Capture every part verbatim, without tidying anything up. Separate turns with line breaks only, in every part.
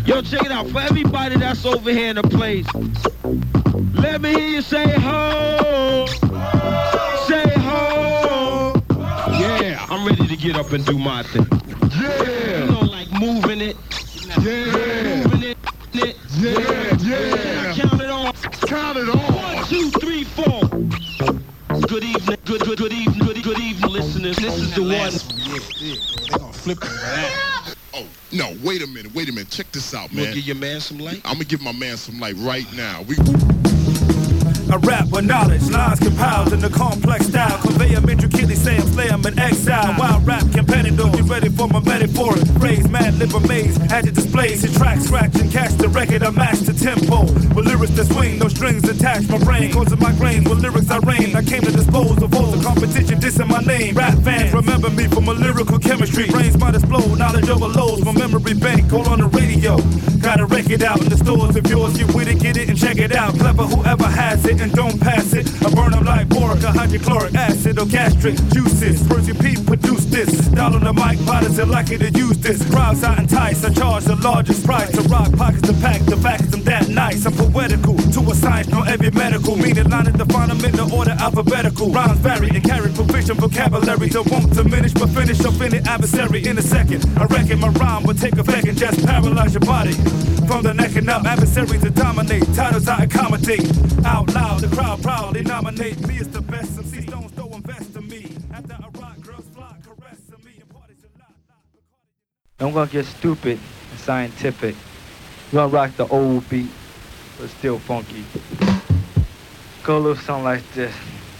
Yo, check it out. For everybody that's over here in the place, let me hear you say ho. Say ho. Yeah, I'm ready to get up and do my thing. Yeah. You know, like moving it. Yeah. Moving it. it.
Yeah, yeah.
Count it on.
Count it on.
One, two, three, four. Good evening, good, good, good evening, good, good evening, listeners. This is the one.
Yeah, yeah. They're gonna flip over that. Oh, no, wait a minute, wait a minute. Check this out, man.
You wanna give your man some light?
I'm gonna give my man some light right now. We...
I rap with knowledge, lines compiled in a complex style. Convey them intricately, say I'm slay 'em in exile. Wild rap competitor, get ready for my metaphoric phrase. Mad lip amaze, as it displays. Hit track, scratch and catch the record, I match the tempo. With lyrics that swing, no strings attached. My brain causing migraines, with lyrics I reign. I came to dispose of all the competition, dissing my name. Rap fans remember me from a lyrical chemistry. Brains might explode, knowledge overloads. My memory bank, call on the radio. Got a record out in the stores of yours. Get with it, get it and check it out. Clever whoever has it and don't pass it. I burn them like boric, hydrochloric acid or gastric juices. Percy P produced this. Down on the mic, potters are lucky to use this. Crowds out entice, I charge the largest price. To rock pockets to pack, the facts I'm that nice. I'm poetical, to a science, no every medical. Meaning line and define them in the order alphabetical. Rhymes vary and carry provision vocabulary. That won't diminish but finish off any adversary in a second. I reckon my rhyme will take effect and just paralyze your body. From the neck and up, adversaries to dominate. Titles I accommodate. Out loud, the crowd proud, they nominate me as the best. M C Stones don't invest in me. After I rock, girls fly, caressing me and parties a lot.
I'm gonna get stupid and scientific. We're gonna rock the old beat, but still funky. Go a little something like this.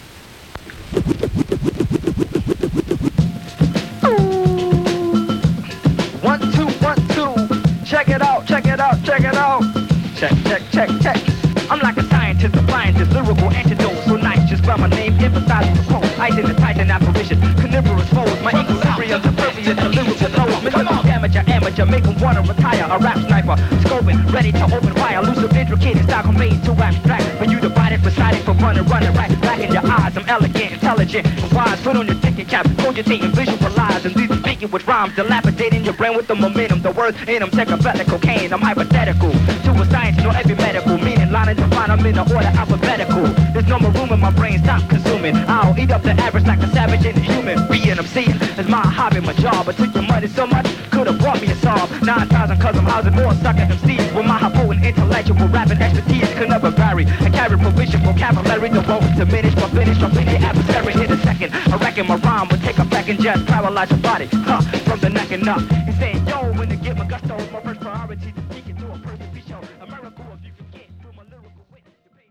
One, two, one, two. Check it out, check it out, check it out. Check, check, check, check. I'm like a scientist, applying this lyrical antidote. So nice, just by my name, emphasizing the quote. Ice in the titan apparition, carnivorous foes. My equilibrium's impervious to lyrical flow. Mythical amateur, amateur, make them wanna retire. A rap sniper, scoping, ready to open fire. Elusive, intricate, style conveyed to abstract. For you to bite it, reciting for running, running right. Black in your eyes, I'm elegant, intelligent, and wise. Put on your ticket cap, cogitating, visualizing. These speaking with rhymes, dilapidating your brain with the momentum. The words in them, psychopathic cocaine. I'm hypothetical, to a science, you know every medical. Meaning, line and define, I'm in the order alphabetical. There's no more room in my brain, stop consuming. I'll eat up the average like a savage and a human being. I'm seeing it's my hobby, my job. I took your money so much, could've brought me a solve. Nine thousand cause I'm housing more sucker M Cs. With my hypo and intellectual rapping expertise could never vary. I carry provision vocabulary that won't diminish but finish off any adversary in a second. I reckon my rhyme would take effect and just paralyze your body, huh, from the neck and up. And saying, yo, when to get my gusto, my first priority to speak it to a person to show a miracle if you can get through my lyrical wit.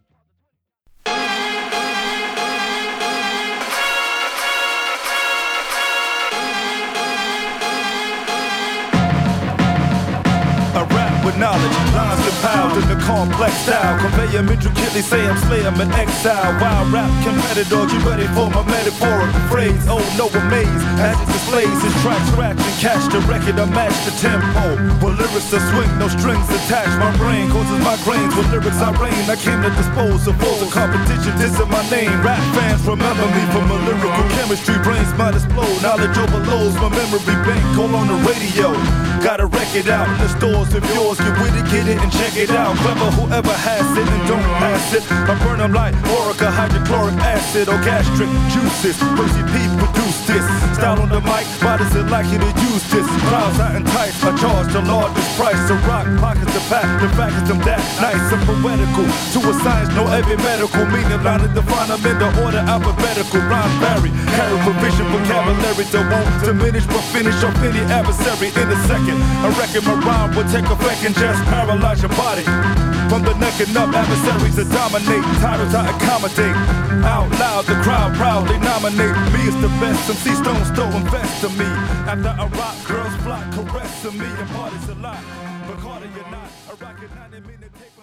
I rap with knowledge, lines compiled in the complex style. Convey them intricately, say I'm slay 'em in exile. Wild rap competitor, get ready for my metaphoric phrase. Oh, no amaze, as it displays his track, scratch and catch the record, I match the tempo. With lyrics that swing, no strings attached. My brain causes migraines, with lyrics I reign. I came to dispose of all the competition, this is my name. Rap fans remember me from a lyrical chemistry. Brains might explode, knowledge overloads. My memory bank, call on the radio. Got a record out in the stores of yours. Get with it, get it and check it out. Clever whoever has it and don't pass it. I burn them like boric, hydrochloric acid or gastric juices. Percy P produced this. Style on the mic, why does it like you to use this? Crowds out entice, I charge the largest price. To rock, pockets to pack, the fact is I'm that nice. I'm poetical, to a science, no every medical. Meaning line and define them in the order alphabetical. Rhymes vary, carry provision vocabulary that won't diminish but finish off any adversary in a second. I reckon my rhyme will take effect and just paralyze your body. From the neck and up, adversaries that dominate. Titles I accommodate. Out loud, the crowd proudly nominate me as the best. M C Stones don't invest in me. After I rock, girls flock caressing me and parties a lot. But Carter, you're not. I rock it ninety minutes.